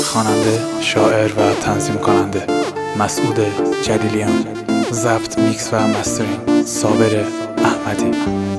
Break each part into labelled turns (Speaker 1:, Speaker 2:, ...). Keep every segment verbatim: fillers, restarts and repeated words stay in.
Speaker 1: خواننده، شاعر و تنظیم کننده مسعود جلیلیان. ضبط، میکس و مسترینگ صابر احمدی.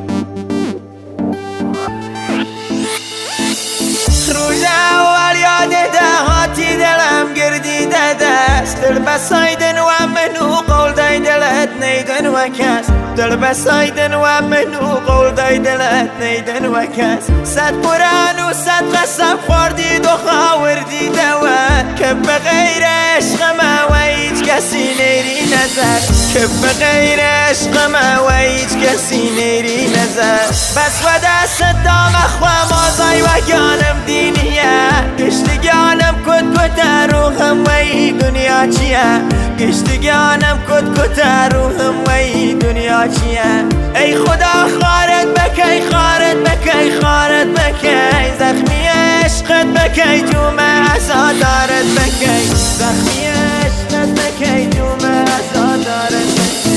Speaker 2: روز اول یاد دهاتی دلم گردیده دست، دل بسایدن و منو قول دای دلت نیدن و کس، دل بسایدن و منو قول دای دلت نیدن و کس. صد قرآن و صد قسم خوردید و خاوردی دوت که بغیر عشق ما و هیچ کسی نیری نظر، که بغیر عشق ما و هیچ کسی نیری نظر. بس و دست دام اخوام آزای و گانم دینیه، گشتگانم کت کت روحم و ای دنیا چیه، گشتگانم کت کت روحم و ای دنیا چیه. ای خدا خارت بکی خارت بکی خارت بکی، زخمی عشقت بکی جومه ازادارت بکی، زخمی عشقت بکی جومه ازادارت بکی.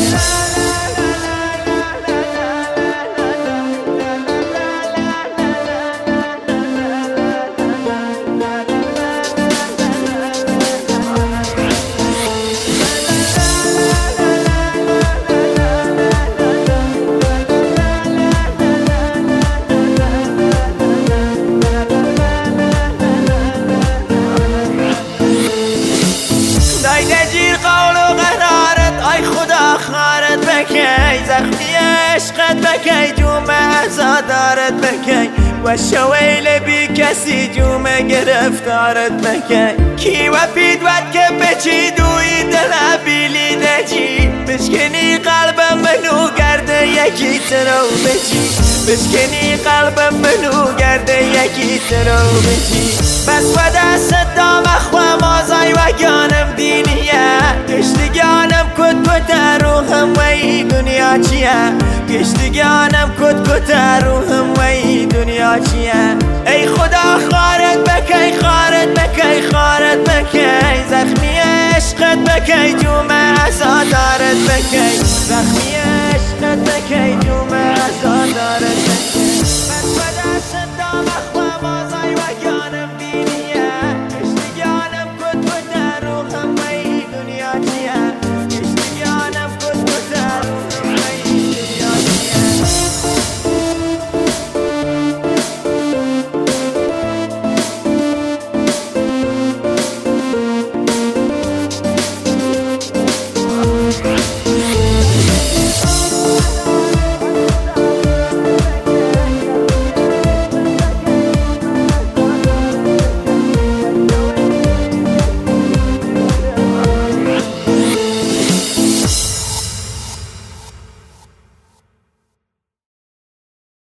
Speaker 2: خارت بکی، زخمی عشقت بکی جومه ازادارت بکی، و شویل بی کسی جومه گرفتارت بکی. کی و پیدوت که بچی دوی دل بیلی دجی، بشکنی قلبم منو گرده یکی ترو بچی، بشکنی قلبم منو گرده یکی ترو بچی. بس و دست دام اخوام آزای و گانم دینیه، گشتگانم کت کت روحم و ای دنیا چیه، گشتگانم کت کت روحم و ای دنیا چیه. ای خدا خارت بکی خارت بکی خارت بکی، زخمی عشقت بکی جومه ازادارت بکی، زخمی عشقت بکی جومه